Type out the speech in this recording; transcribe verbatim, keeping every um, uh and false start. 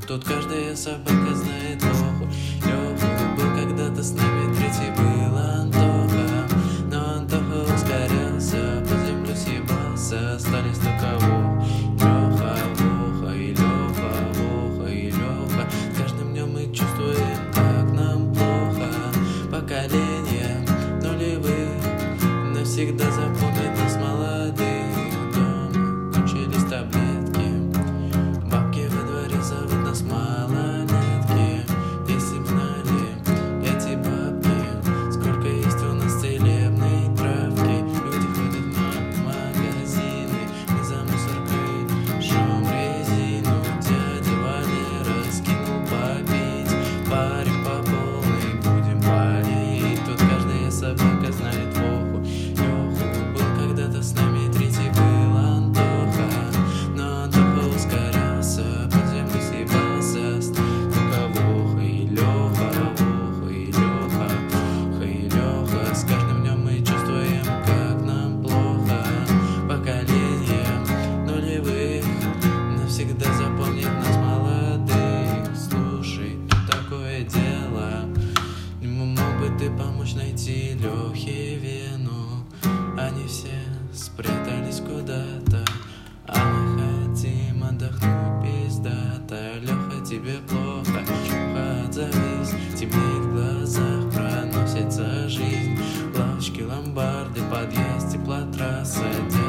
Тут каждая собака знает Леху. Леха был когда-то с нами, третий был Антоха. Но Антоха ускорялся, по землю съебался, остались только Вох. Леха, Воха и Леха, Воха и Леха. С каждым днем мы чувствуем, как нам плохо. Поколение нулевых навсегда запомнит нас молодых. Дома кончились таблетки, бабки во дворе зовут нас малолетки. Если б знали эти бабки, сколько есть у нас целебной травки. Люди ходят в магазины, мы за мусоркой жжем резину. Дядя Валера скинул попить, парень по полной будем палить. Тут каждая собака знает Воху. Леху был когда-то с нами, третий был Антоха. Но Антоха ускорялся, под землю съебался, только Воха и Леха, Воха и Леха, Воха и Леха. С каждым днем мы чувствуем, как нам плохо. Поколение нулевых навсегда запомнит нас молодых. Слушай, тут такое дело, не мог бы ты помочь найти Лехе вену? Они все спрятались куда-то, а мы хотим отдохнуть пиздато. Леха, тебе плохо, Леха, отзовись. Темнеет в глазах, проносится жизнь. Лавочки, ломбарды, подъезд, теплотрасса.